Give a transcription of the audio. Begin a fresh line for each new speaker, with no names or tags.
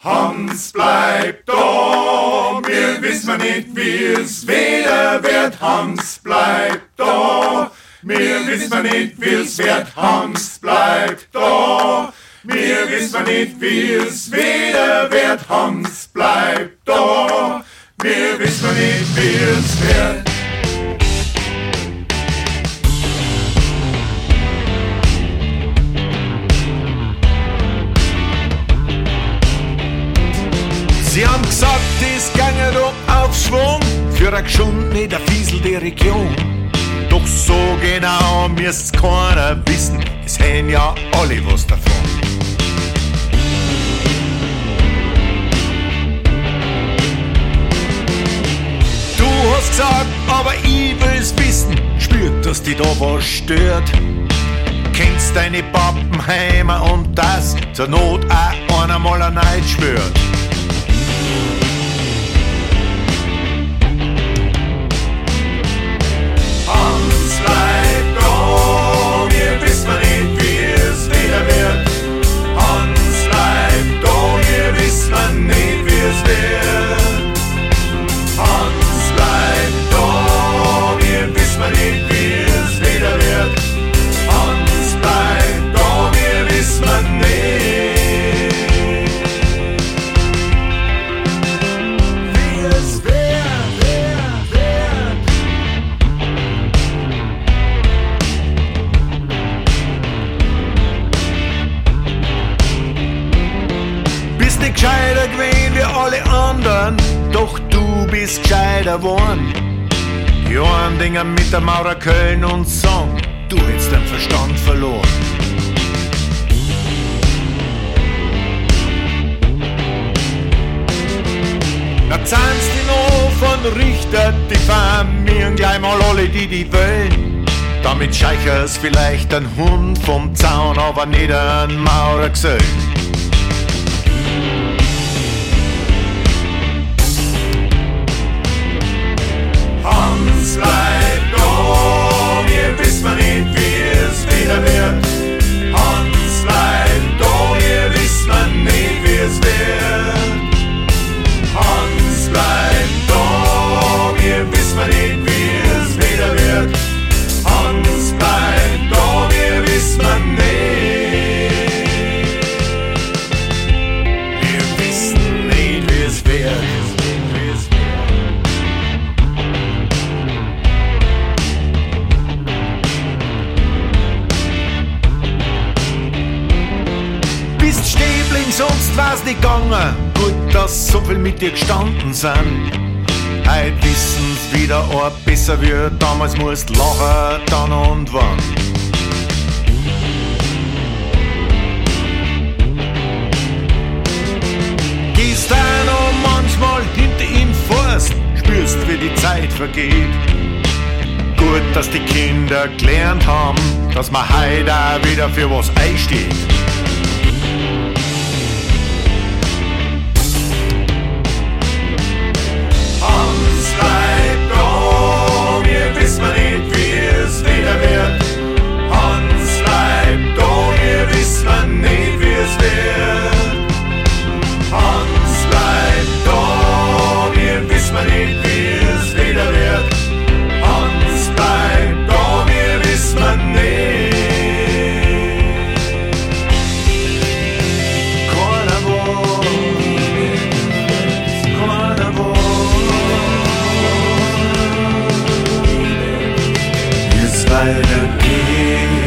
Hans bleibt da, wir wissen nicht, wie es wieder wird. Hans bleibt da, wir wissen nicht, wie es wird. Hans bleibt da, wir wissen nicht, wie es wieder wird. Hans bleibt da, wir wissen nicht, wie es wird.
Sie haben gesagt, es ginge doch auf Schwung für eine geschundene, der fieselte Region. Doch so genau müsst's keiner wissen, es hätten ja alle was davon. Du hast gesagt, aber ich will's wissen, spürt, dass dich da was stört. Kennst deine Pappenheimer und das zur Not auch einer mal ein Neid schwört.
Hans bleibt da, wir wissen nicht, wie es wieder wird. Hans bleibt da, wir wissen nicht, wie es wird. Hans bleibt da, wir wissen nicht, wie es wieder wird. Hans bleibt da, wir wissen nicht, wie es wird.
Bist nicht gescheiter gewesen wie alle anderen, doch du bist gescheiter geworden. Die einen Dinger mit der Maurer Köln und sagen, du hättest den Verstand verloren. Na zahnst die noch von Richter, die diffamieren gleich mal alle, die wollen. Damit scheicher's vielleicht ein Hund vom Zaun, aber nicht ein Maurergesell.
Hans bleibt da, wir wissen nicht, wie es wieder wird. Hans bleibt da, wir wissen nicht, wie es wird. Hans bleibt da, wir wissen nicht, wie es wieder wird. Hans bleibt da, wir wissen nicht. Wir wissen nicht, wie es wird.
Bist stehbling, sonst war's nicht gegangen. Gut, dass so viel mit dir gestanden sind. Heut wissen's wieder ein besser wird. Damals musst lachen, dann und wann. Gehst ein und manchmal hinter ihm vorst, spürst, wie die Zeit vergeht. Gut, dass die Kinder gelernt haben, dass man heut auch wieder für was einsteht.
Hans bleibt da, wir wissen nicht, wie es wieder wird. Hans bleibt da, wir wissen nicht, wie es wird. Hans bleibt da, wir wissen nicht, wie es wieder wird. Hans bleibt da, wir wissen nicht.
Weitergehen.